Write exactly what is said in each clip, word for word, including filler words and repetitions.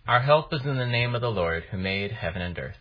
Our help is in the name of the Lord, who made heaven and earth.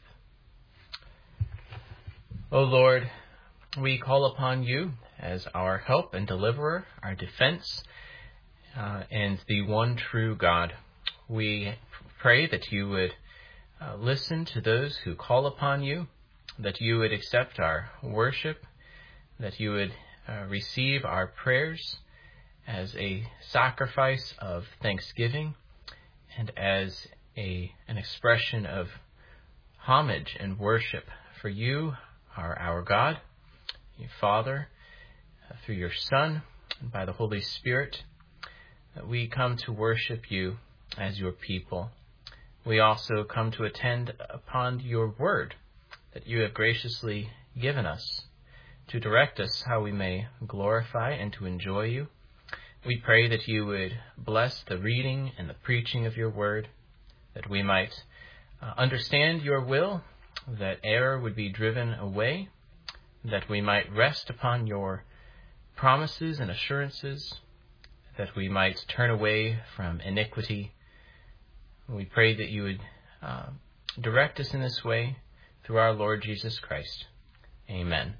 O Lord, we call upon you as our help and deliverer, our defense, uh, and the one true God. We pray that you would uh, listen to those who call upon you, that you would accept our worship, that you would uh, receive our prayers as a sacrifice of thanksgiving and as a an expression of homage and worship. For you are our God, your Father, uh, through your Son, and by the Holy Spirit, that we come to worship you as your people. We also come to attend upon your word that you have graciously given us to direct us how we may glorify and to enjoy you. We pray that you would bless the reading and the preaching of your word, that we might uh, understand your will, that error would be driven away, that we might rest upon your promises and assurances, that we might turn away from iniquity. We pray that you would uh, direct us in this way through our Lord Jesus Christ. Amen.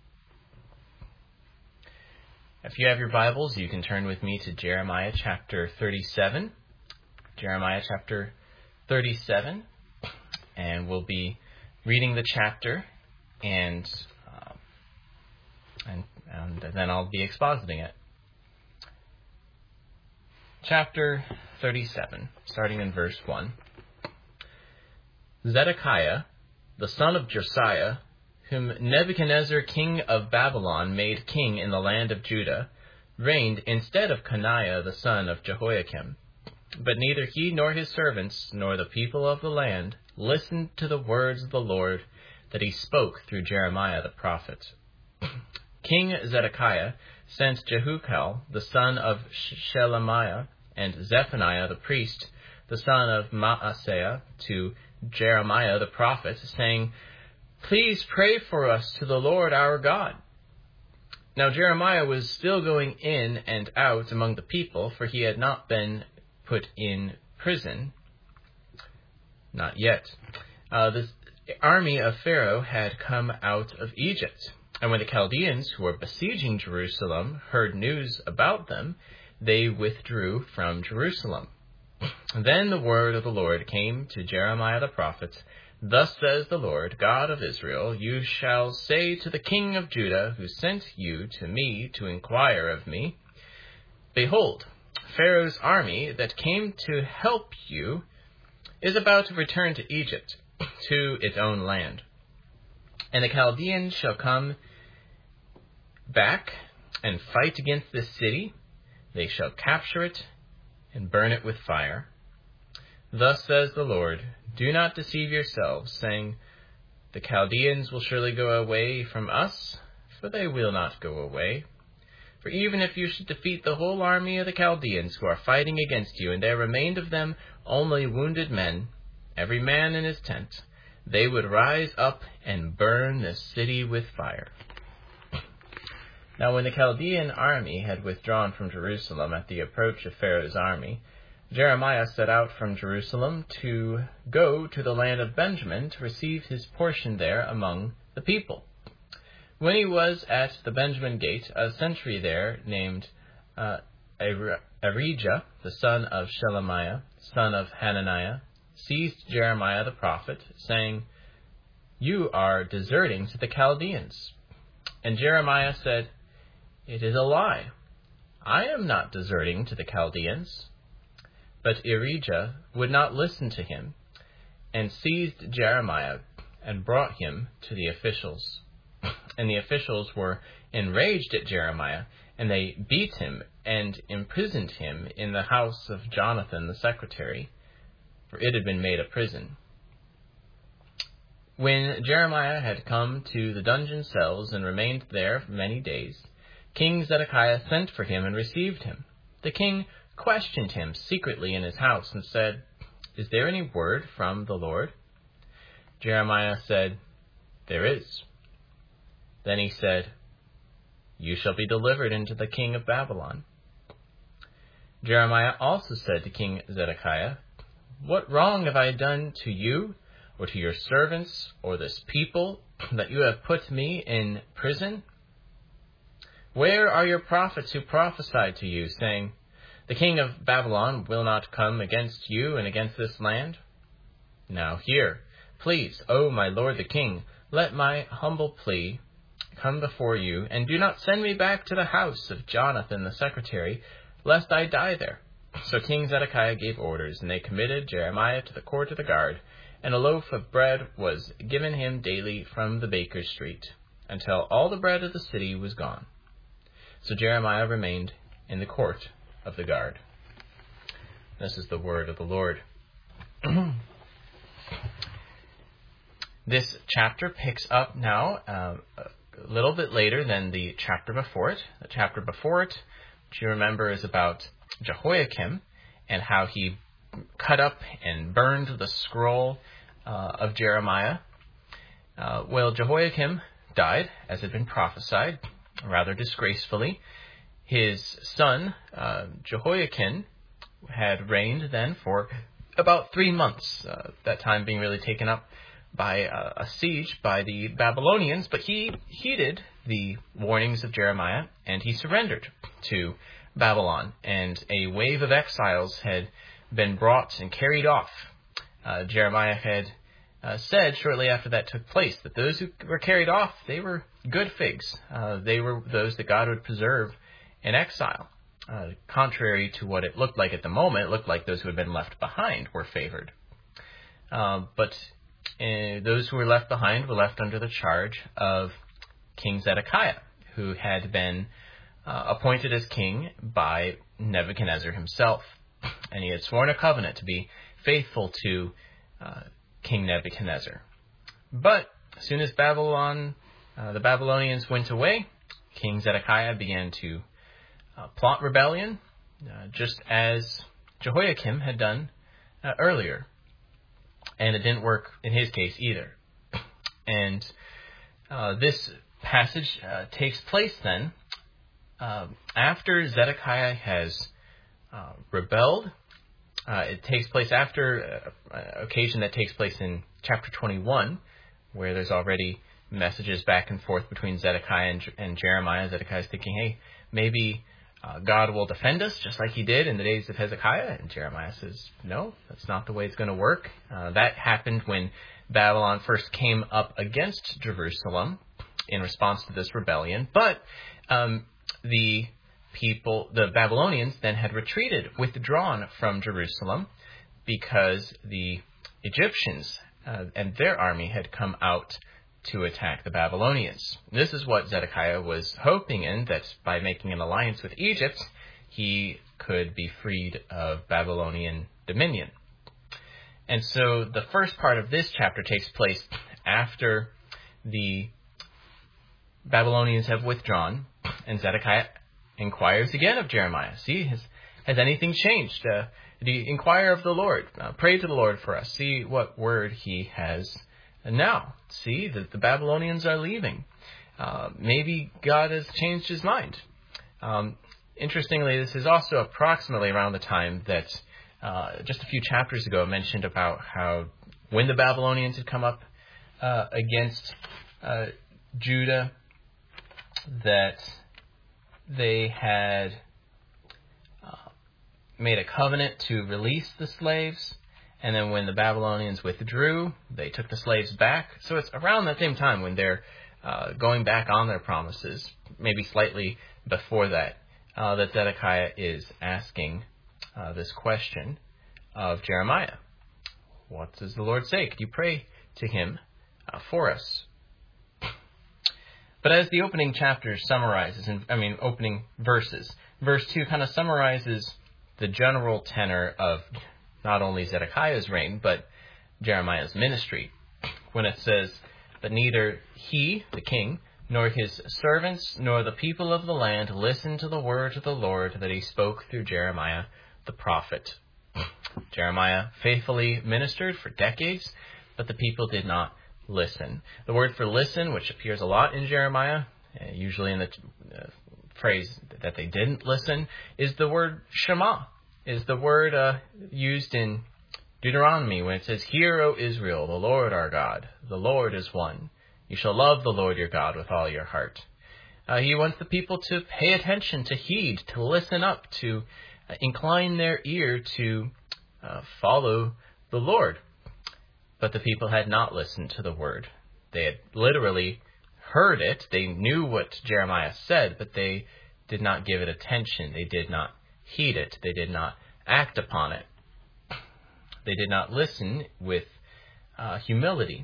If you have your Bibles, you can turn with me to Jeremiah chapter thirty-seven. Jeremiah chapter thirty-seven, and we'll be reading the chapter, and uh, and, and then I'll be expositing it. Chapter thirty-seven, starting in verse one. Zedekiah, the son of Josiah, whom Nebuchadnezzar king of Babylon made king in the land of Judah, reigned instead of Coniah the son of Jehoiakim. But neither he nor his servants nor the people of the land listened to the words of the Lord that he spoke through Jeremiah the prophet. King Zedekiah sent Jehukal the son of Shelemiah and Zephaniah the priest, the son of Maaseiah, to Jeremiah the prophet, saying, "Please pray for us to the Lord our God." Now Jeremiah was still going in and out among the people, for he had not been put in prison. Not yet. Uh, the army of Pharaoh had come out of Egypt. And when the Chaldeans, who were besieging Jerusalem, heard news about them, they withdrew from Jerusalem. Then the word of the Lord came to Jeremiah the prophet, "Thus says the Lord, God of Israel, you shall say to the king of Judah, who sent you to me to inquire of me, Behold, Pharaoh's army that came to help you is about to return to Egypt, to its own land. And the Chaldeans shall come back and fight against this city. They shall capture it and burn it with fire. Thus says the Lord, do not deceive yourselves, saying, the Chaldeans will surely go away from us, for they will not go away. For even if you should defeat the whole army of the Chaldeans who are fighting against you, and there remained of them only wounded men, every man in his tent, they would rise up and burn this city with fire." Now when the Chaldean army had withdrawn from Jerusalem at the approach of Pharaoh's army, Jeremiah set out from Jerusalem to go to the land of Benjamin to receive his portion there among the people. When he was at the Benjamin gate, a sentry there named uh, Arijah, the son of Shelemiah, son of Hananiah, seized Jeremiah the prophet, saying, "You are deserting to the Chaldeans." And Jeremiah said, "It is a lie. I am not deserting to the Chaldeans." But Arijah would not listen to him, and seized Jeremiah and brought him to the officials. And the officials were enraged at Jeremiah, and they beat him and imprisoned him in the house of Jonathan the secretary, for it had been made a prison. When Jeremiah had come to the dungeon cells and remained there for many days, King Zedekiah sent for him and received him. The king questioned him secretly in his house and said, "Is there any word from the Lord?" Jeremiah said, "There is." Then he said, "You shall be delivered into the king of Babylon." Jeremiah also said to King Zedekiah, What wrong have I done to you, or to your servants, or this people, that you have put me in prison? Where are your prophets who prophesied to you, saying, the king of Babylon will not come against you and against this land? Now hear, please, O my lord the king, let my humble plea come before you, and do not send me back to the house of Jonathan the secretary, lest I die there. So King Zedekiah gave orders, and they committed Jeremiah to the court of the guard, and a loaf of bread was given him daily from the baker's street, until all the bread of the city was gone. So Jeremiah remained in the court of the guard. This is the word of the Lord. This chapter picks up now uh, a little bit later than the chapter before it. The chapter before it, which you remember, is about Jehoiakim and how he cut up and burned the scroll uh, of Jeremiah. Uh, well, Jehoiakim died, as had been prophesied, rather disgracefully. His son, uh, Jehoiakim, had reigned then for about three months, uh, that time being really taken up by uh, a siege by the Babylonians, but he heeded the warnings of Jeremiah, and he surrendered to Babylon, and a wave of exiles had been brought and carried off. Uh, Jeremiah had uh, said shortly after that took place that those who were carried off, they were good figs. Uh, they were those that God would preserve in exile. Uh, contrary to what it looked like at the moment, it looked like those who had been left behind were favored. Uh, but uh, those who were left behind were left under the charge of King Zedekiah, who had been Uh, appointed as king by Nebuchadnezzar himself. And he had sworn a covenant to be faithful to uh, King Nebuchadnezzar. But as soon as Babylon, uh, the Babylonians went away, King Zedekiah began to uh, plot rebellion, uh, just as Jehoiakim had done uh, earlier. And it didn't work in his case either. And uh, this passage uh, takes place then Uh, after Zedekiah has uh, rebelled. Uh, it takes place after uh, an occasion that takes place in chapter twenty-one, where there's already messages back and forth between Zedekiah and, and Jeremiah. Zedekiah's thinking, hey, maybe uh, God will defend us just like he did in the days of Hezekiah. And Jeremiah says, no, that's not the way it's going to work. Uh, that happened when Babylon first came up against Jerusalem in response to this rebellion. But um, the people, the Babylonians, then had retreated, withdrawn from Jerusalem, because the Egyptians uh, and their army had come out to attack the Babylonians. This is what Zedekiah was hoping in, that by making an alliance with Egypt, he could be freed of Babylonian dominion. And so the first part of this chapter takes place after the Babylonians have withdrawn, and Zedekiah inquires again of Jeremiah. See, has, has anything changed? Uh, do you inquire of the Lord? Uh, pray to the Lord for us. See what word he has now. See that the Babylonians are leaving. Uh, maybe God has changed his mind. Um, interestingly, this is also approximately around the time that uh, just a few chapters ago mentioned about how when the Babylonians had come up uh, against uh, Judah, that they had uh, made a covenant to release the slaves, and then when the Babylonians withdrew, they took the slaves back. So it's around that same time when they're uh, going back on their promises, maybe slightly before that, uh, that Zedekiah is asking uh, this question of Jeremiah. What does the Lord say? Could you pray to him uh, for us? But as the opening chapter summarizes, and I mean opening verses, verse two kind of summarizes the general tenor of not only Zedekiah's reign, but Jeremiah's ministry, when it says that neither he, the king, nor his servants, nor the people of the land listened to the word of the Lord that he spoke through Jeremiah the prophet. Jeremiah faithfully ministered for decades, but the people did not listen. The word for listen, which appears a lot in Jeremiah, uh, usually in the uh, phrase that they didn't listen, is the word Shema, is the word uh, used in Deuteronomy, when it says, "Hear, O Israel, the Lord our God, the Lord is one. You shall love the Lord your God with all your heart." Uh, he wants the people to pay attention, to heed, to listen up, to uh, incline their ear to uh, follow the Lord. But the people had not listened to the word. They had literally heard it. They knew what Jeremiah said, but they did not give it attention. They did not heed it. They did not act upon it. They did not listen with uh, humility.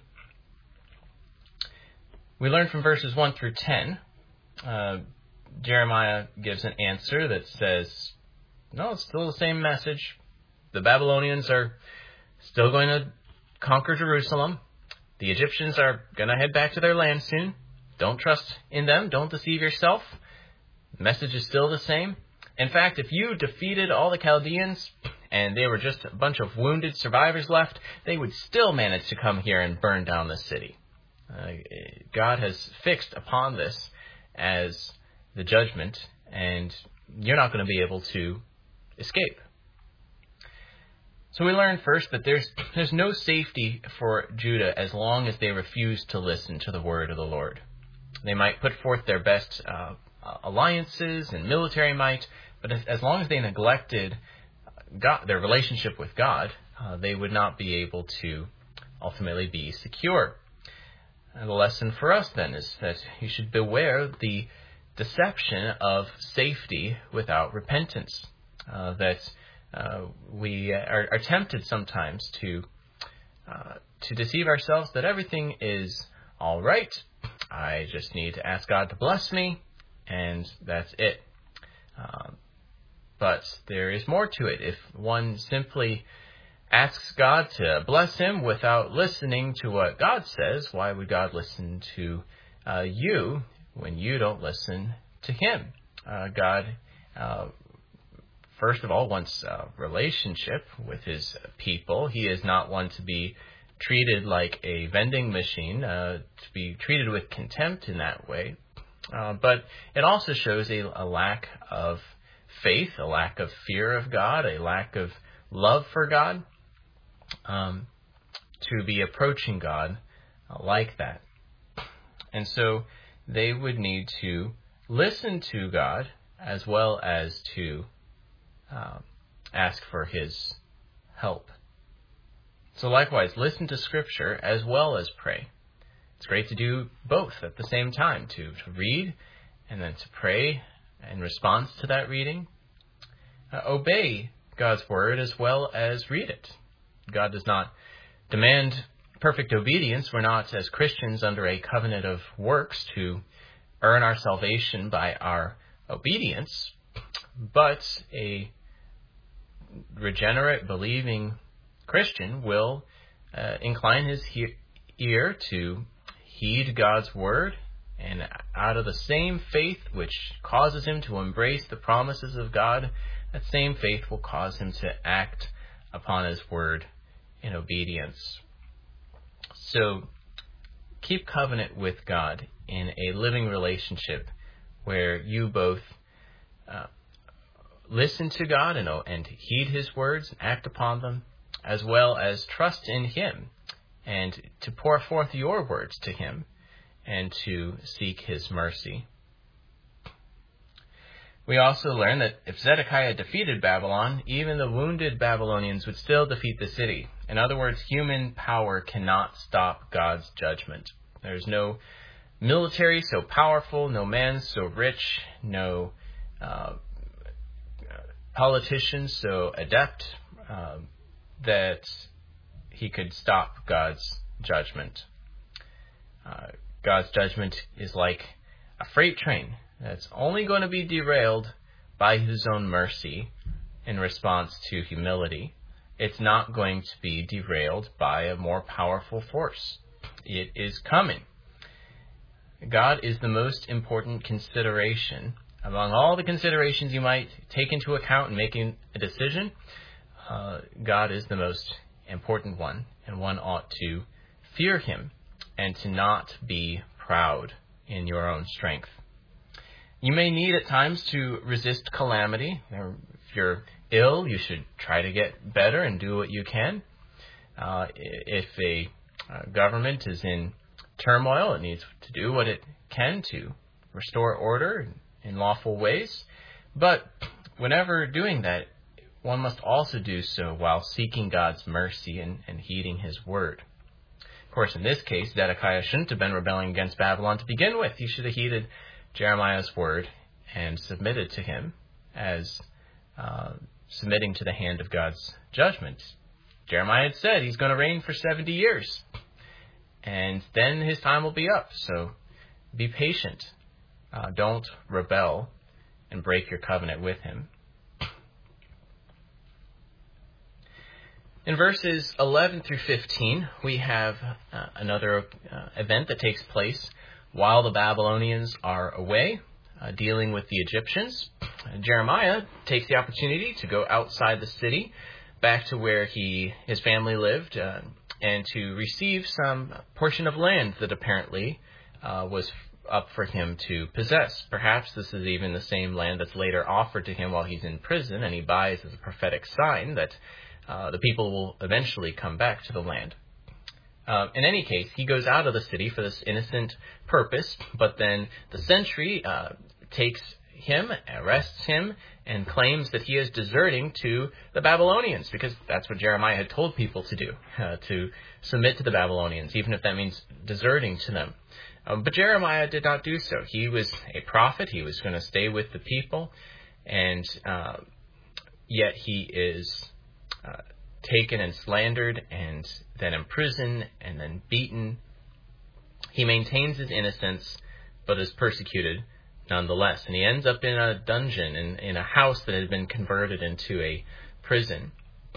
We learn from verses one through ten. Uh, Jeremiah gives an answer that says, no, it's still the same message. The Babylonians are still going to conquer Jerusalem. The Egyptians are going to head back to their land soon. Don't trust in them. Don't deceive yourself. The message is still the same. In fact, if you defeated all the Chaldeans and they were just a bunch of wounded survivors left, they would still manage to come here and burn down the city. Uh, God has fixed upon this as the judgment, and you're not going to be able to escape. So we learn first that there's there's no safety for Judah as long as they refuse to listen to the word of the Lord. They might put forth their best uh, alliances and military might, but as, as long as they neglected God, their relationship with God, uh, they would not be able to ultimately be secure. And the lesson for us then is that you should beware the deception of safety without repentance. Uh, that uh, we are, are tempted sometimes to uh, to deceive ourselves that everything is all right. I just need to ask God to bless me, and that's it. Uh, but there is more to it. If one simply asks God to bless him without listening to what God says, why would God listen to uh, you when you don't listen to him? Uh, God, uh, first of all, wants a relationship with his people. He is not one to be treated like a vending machine, uh, to be treated with contempt in that way. Uh, but it also shows a, a lack of faith, a lack of fear of God, a lack of love for God. Um, to be approaching God uh, like that. And so they would need to listen to God as well as to uh, ask for his help. So likewise, listen to Scripture as well as pray. It's great to do both at the same time, to, to read and then to pray in response to that reading. Uh, obey God's word as well as read it. God does not demand perfect obedience. We're not, as Christians, under a covenant of works to earn our salvation by our obedience, but a regenerate, believing Christian will uh, incline his he- ear to heed God's word, and out of the same faith which causes him to embrace the promises of God, that same faith will cause him to act upon his word in obedience. So keep covenant with God in a living relationship where you both uh, listen to God and, and heed his words and act upon them, as well as trust in him and to pour forth your words to him and to seek his mercy. We also learn that if Zedekiah defeated Babylon, even the wounded Babylonians would still defeat the city. In other words, human power cannot stop God's judgment. There's no military so powerful, no man so rich, no uh, politician so adept uh, that he could stop God's judgment. Uh, God's judgment is like a freight train that's only going to be derailed by his own mercy in response to humility. It's not going to be derailed by a more powerful force. It is coming. God is the most important consideration. Among all the considerations you might take into account in making a decision, uh, God is the most important one, and one ought to fear him and to not be proud in your own strength. You may need at times to resist calamity. If you're ill, you should try to get better and do what you can. Uh, if a uh, government is in turmoil, it needs to do what it can to restore order in lawful ways. But whenever doing that, one must also do so while seeking God's mercy and, and heeding his word. Of course, in this case, Zedekiah shouldn't have been rebelling against Babylon to begin with. He should have heeded Jeremiah's word and submitted to him as uh, submitting to the hand of God's judgment. Jeremiah had said he's going to reign for seventy years, and then his time will be up. So be patient. Uh, don't rebel and break your covenant with him. In verses eleven through fifteen, we have uh, another uh, event that takes place while the Babylonians are away, uh, dealing with the Egyptians. Uh, Jeremiah takes the opportunity to go outside the city, back to where he his family lived, uh, and to receive some portion of land that apparently uh, was up for him to possess. Perhaps this is even the same land that's later offered to him while he's in prison, and he buys as a prophetic sign that Uh, the people will eventually come back to the land. Uh, in any case, he goes out of the city for this innocent purpose, but then the sentry uh, takes him, arrests him, and claims that he is deserting to the Babylonians, because that's what Jeremiah had told people to do, uh, to submit to the Babylonians, even if that means deserting to them. Um, but Jeremiah did not do so. He was a prophet. He was going to stay with the people, and uh, yet he is Uh, taken and slandered and then imprisoned and then beaten. He maintains his innocence but is persecuted nonetheless. And he ends up in a dungeon, in, in a house that had been converted into a prison.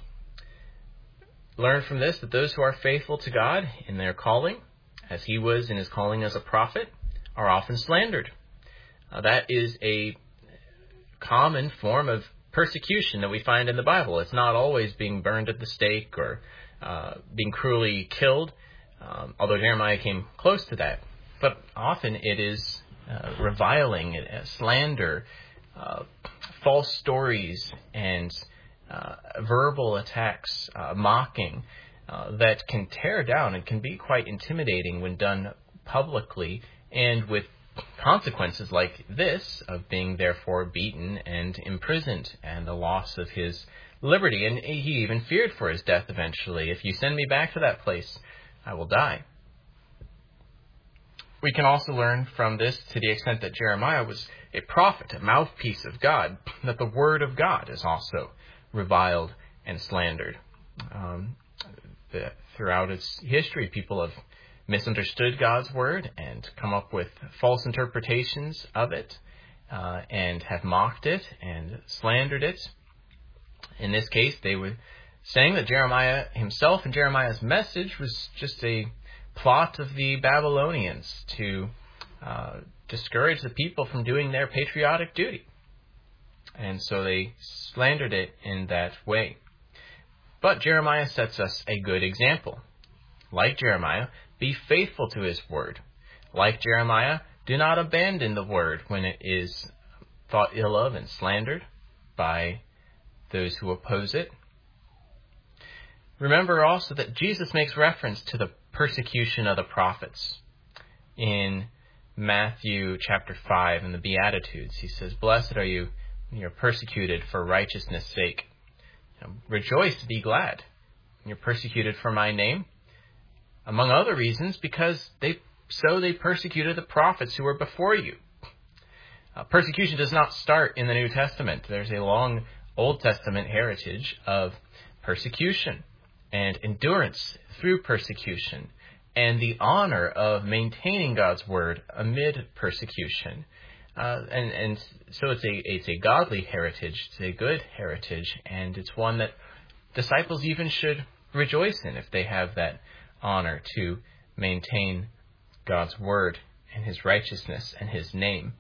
Learn from this that those who are faithful to God in their calling, as he was in his calling as a prophet, are often slandered. Uh, that is a common form of persecution that we find in the Bible. It's not always being burned at the stake or uh, being cruelly killed, um, although Jeremiah came close to that. But often it is uh, reviling, uh, slander, uh, false stories, and uh, verbal attacks, uh, mocking, uh, that can tear down and can be quite intimidating when done publicly and with consequences like this of being therefore beaten and imprisoned and the loss of his liberty. And he even feared for his death eventually. If you send me back to that place, I will die. We can also learn from this, to the extent that Jeremiah was a prophet, a mouthpiece of God, that the word of God is also reviled and slandered. Um, the, throughout its history, people have misunderstood God's word and come up with false interpretations of it, uh, and have mocked it and slandered it. In this case, they were saying that Jeremiah himself and Jeremiah's message was just a plot of the Babylonians to uh, discourage the people from doing their patriotic duty. And so they slandered it in that way. But Jeremiah sets us a good example. Like Jeremiah, be faithful to his word. Like Jeremiah, do not abandon the word when it is thought ill of and slandered by those who oppose it. Remember also that Jesus makes reference to the persecution of the prophets. In Matthew chapter five, in the Beatitudes, he says, "Blessed are you when you're persecuted for righteousness' sake. You know, rejoice, be glad when you're persecuted for my name." Among other reasons, because they so they persecuted the prophets who were before you. Uh, persecution does not start in the New Testament. There's a long Old Testament heritage of persecution and endurance through persecution, and the honor of maintaining God's word amid persecution. Uh, and, and so it's a it's a godly heritage, it's a good heritage, and it's one that disciples even should rejoice in if they have that honor to maintain God's word and his righteousness and his name.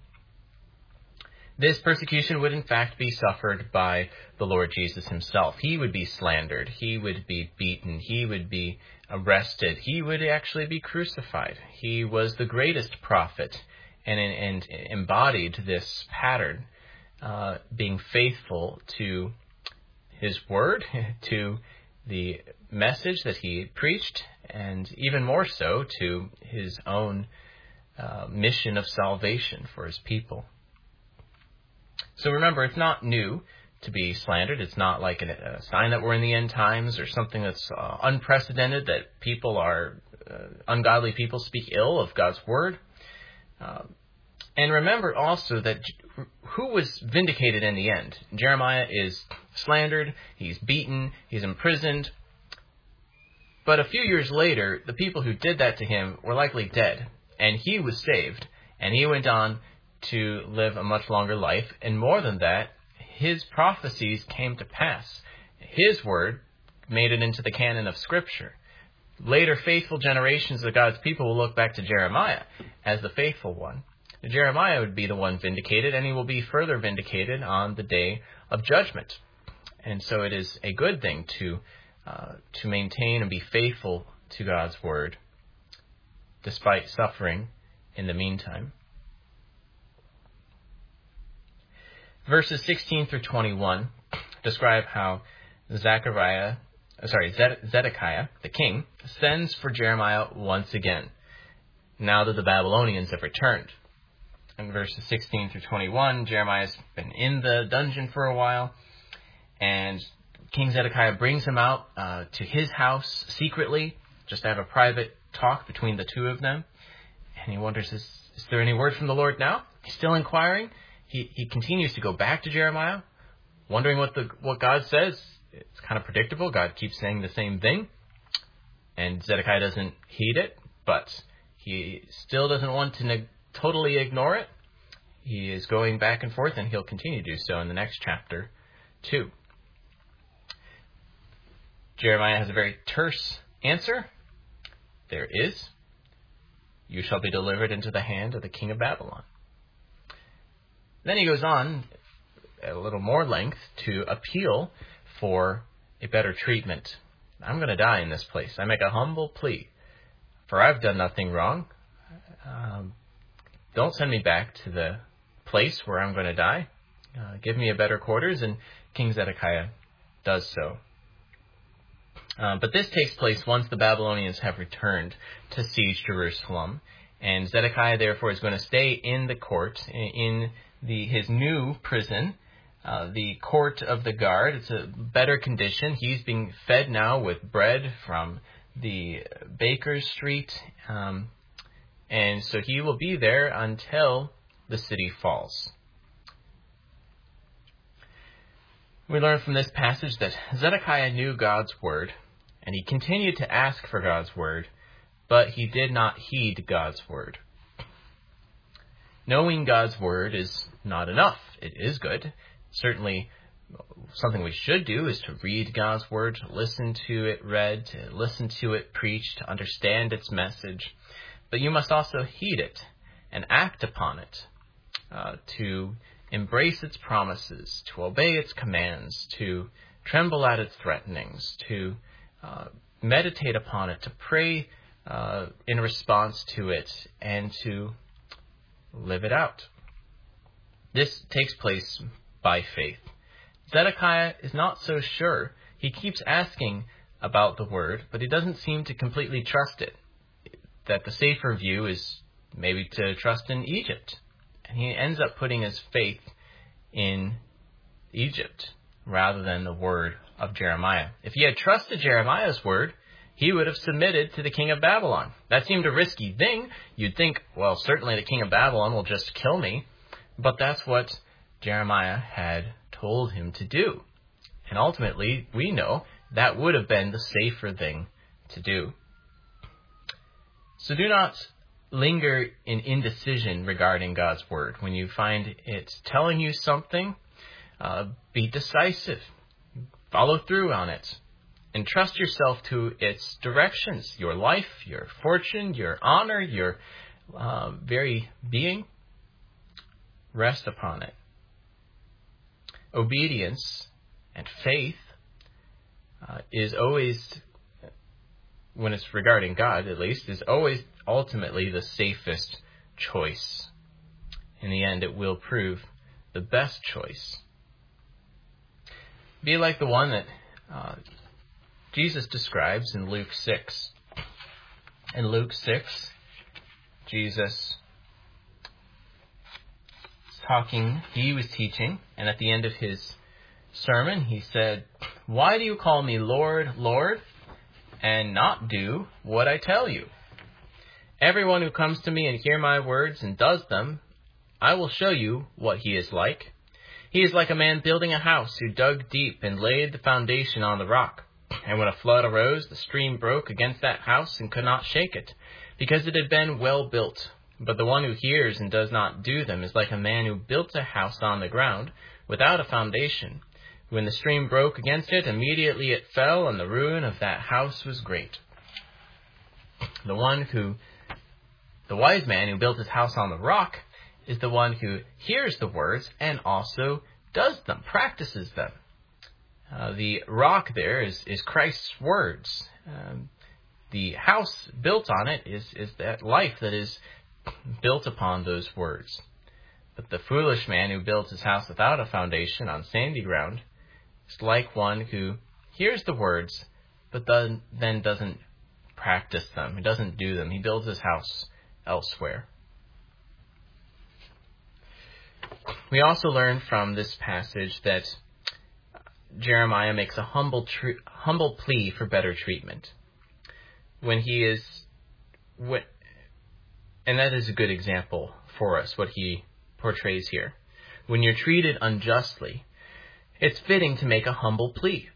This persecution would in fact be suffered by the Lord Jesus himself. He would be slandered. He would be beaten. He would be arrested. He would actually be crucified. He was the greatest prophet and, and embodied this pattern, uh, being faithful to his word, to the message that he preached, and even more so to his own uh, mission of salvation for his people. So remember, it's not new to be slandered. It's not like a, a sign that we're in the end times or something that's uh, unprecedented, that people are, uh, ungodly people speak ill of God's word. Uh, and remember also that J- who was vindicated in the end? Jeremiah is slandered, he's beaten, he's imprisoned. But a few years later, the people who did that to him were likely dead, and he was saved, and he went on to live a much longer life. And more than that, his prophecies came to pass. His word made it into the canon of Scripture. Later faithful generations of God's people will look back to Jeremiah as the faithful one. Jeremiah would be the one vindicated, and he will be further vindicated on the day of judgment. And so it is a good thing to uh, to maintain and be faithful to God's word, despite suffering in the meantime. Verses sixteen through twenty-one describe how Zechariah, sorry, Zedekiah, the king, sends for Jeremiah once again, now that the Babylonians have returned. In verses sixteen through twenty-one, Jeremiah's been in the dungeon for a while, and King Zedekiah brings him out uh, to his house secretly, just to have a private talk between the two of them. And he wonders, is, is there any word from the Lord now? He's still inquiring. He he continues to go back to Jeremiah, wondering what the what God says. It's kind of predictable. God keeps saying the same thing, and Zedekiah doesn't heed it, but he still doesn't want to neg- totally ignore it. He is going back and forth, and he'll continue to do so in the next chapter, too. Jeremiah has a very terse answer. There is. You shall be delivered into the hand of the king of Babylon. Then he goes on at a little more length to appeal for a better treatment. I'm going to die in this place. I make a humble plea, for I've done nothing wrong. Um, don't send me back to the place where I'm going to die. Uh, give me a better quarters, and King Zedekiah does so. Uh, but this takes place once the Babylonians have returned to siege Jerusalem, and Zedekiah therefore is going to stay in the court, in the his new prison, uh, the court of the guard. It's a better condition. He's being fed now with bread from the baker's street, um, and so he will be there until the city falls. We learn from this passage that Zedekiah knew God's word, and he continued to ask for God's word, but he did not heed God's word. Knowing God's word is not enough. It is good. Certainly, something we should do is to read God's word, to listen to it read, to listen to it preached, to understand its message. But you must also heed it and act upon it, uh, to embrace its promises, to obey its commands, to tremble at its threatenings, to uh, meditate upon it, to pray uh, in response to it, and to live it out. This takes place by faith. Zedekiah is not so sure. He keeps asking about the word, but he doesn't seem to completely trust it. That the safer view is maybe to trust in Egypt. And he ends up putting his faith in Egypt rather than the word of Jeremiah. If he had trusted Jeremiah's word, he would have submitted to the king of Babylon. That seemed a risky thing. You'd think, well, certainly the king of Babylon will just kill me. But that's what Jeremiah had told him to do. And ultimately, we know that would have been the safer thing to do. So do not linger in indecision regarding God's word. When you find it telling you something, uh, be decisive. Follow through on it. Entrust yourself to its directions, your life, your fortune, your honor, your uh, very being. Rest upon it. Obedience and faith uh, is always, when it's regarding God at least, is always ultimately the safest choice. In the end, it will prove the best choice. Be like the one that uh, Jesus describes in Luke six. In Luke six, Jesus was talking, he was teaching, and at the end of his sermon, he said, "Why do you call me Lord, Lord, and not do what I tell you? Everyone who comes to me and hears my words and does them, I will show you what he is like. He is like a man building a house who dug deep and laid the foundation on the rock. And when a flood arose, the stream broke against that house and could not shake it, because it had been well built. But the one who hears and does not do them is like a man who built a house on the ground without a foundation. When the stream broke against it, immediately it fell, and the ruin of that house was great." The one who, the wise man who built his house on the rock, is the one who hears the words and also does them, practices them. Uh, the rock there is, is Christ's words. Um, the house built on it is, is that life that is built upon those words. But the foolish man who builds his house without a foundation on sandy ground is like one who hears the words, but then, then doesn't practice them. He doesn't do them. He builds his house elsewhere. We also learn from this passage that Jeremiah makes a humble tre- humble plea for better treatment. When he is, when, and that is a good example for us, what he portrays here. When you're treated unjustly, it's fitting to make a humble plea.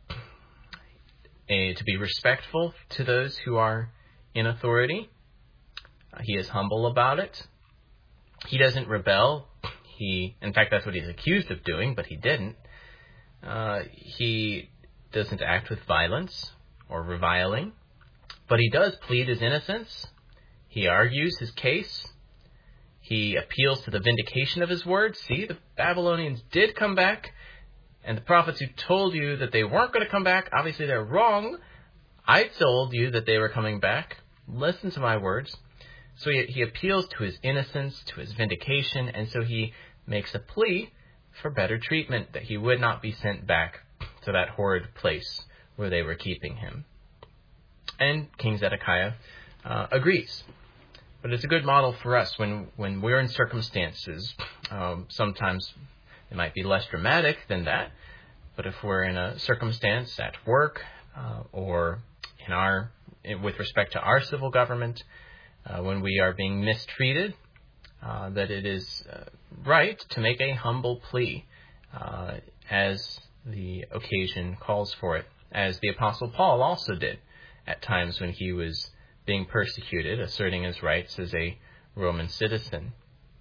A, to be respectful to those who are in authority. Uh, he is humble about it. He doesn't rebel. He, in fact, that's what he's accused of doing, but he didn't. Uh, he doesn't act with violence or reviling, but he does plead his innocence. He argues his case. He appeals to the vindication of his words. See, the Babylonians did come back, and the prophets who told you that they weren't going to come back, obviously they're wrong. I told you that they were coming back. Listen to my words. So he, he appeals to his innocence, to his vindication, and so he makes a plea for better treatment, that he would not be sent back to that horrid place where they were keeping him. And King Zedekiah uh, agrees. But it's a good model for us when, when we're in circumstances. Um, sometimes it might be less dramatic than that, but if we're in a circumstance at work uh, or in our with respect to our civil government, uh, when we are being mistreated, uh, that it is uh, right to make a humble plea uh, as the occasion calls for it, as the Apostle Paul also did at times when he was being persecuted, asserting his rights as a Roman citizen.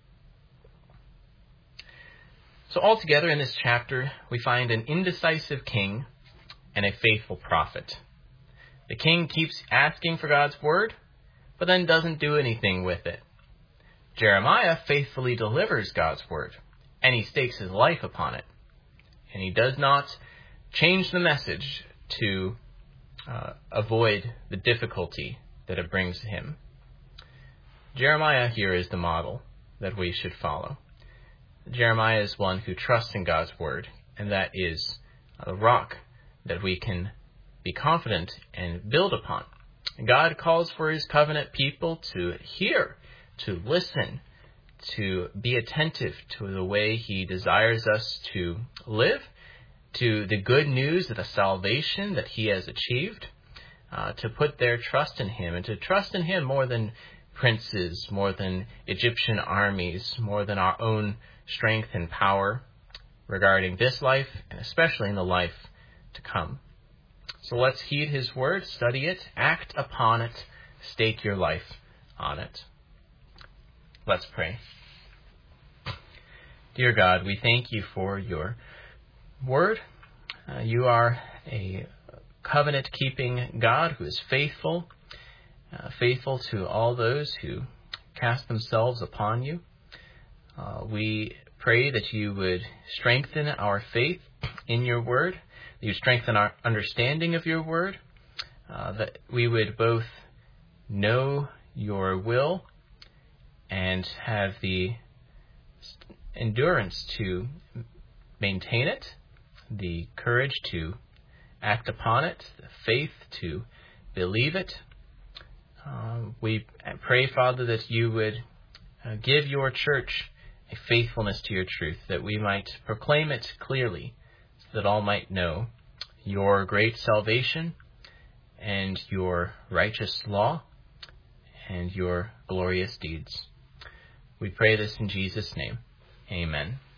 So altogether in this chapter, we find an indecisive king and a faithful prophet. The king keeps asking for God's word, but then doesn't do anything with it. Jeremiah faithfully delivers God's word, and he stakes his life upon it. And he does not change the message to uh, avoid the difficulty that it brings him. Jeremiah here is the model that we should follow. Jeremiah is one who trusts in God's word, and that is a rock that we can be confident and build upon. God calls for his covenant people to hear, to listen, to be attentive to the way he desires us to live, to the good news of the salvation that he has achieved, uh, to put their trust in him, and to trust in him more than princes, more than Egyptian armies, more than our own strength and power regarding this life, and especially in the life to come. So let's heed his word, study it, act upon it, stake your life on it. Let's pray. Dear God, we thank you for your word. Uh, you are a covenant-keeping God who is faithful, uh, faithful to all those who cast themselves upon you. Uh, we pray that you would strengthen our faith in your word, that you strengthen our understanding of your word, uh, that we would both know your will and have the endurance to maintain it, the courage to act upon it, the faith to believe it. Um, we pray, Father, that you would uh, give your church a faithfulness to your truth, that we might proclaim it clearly, so that all might know your great salvation and your righteous law and your glorious deeds. We pray this in Jesus' name. Amen.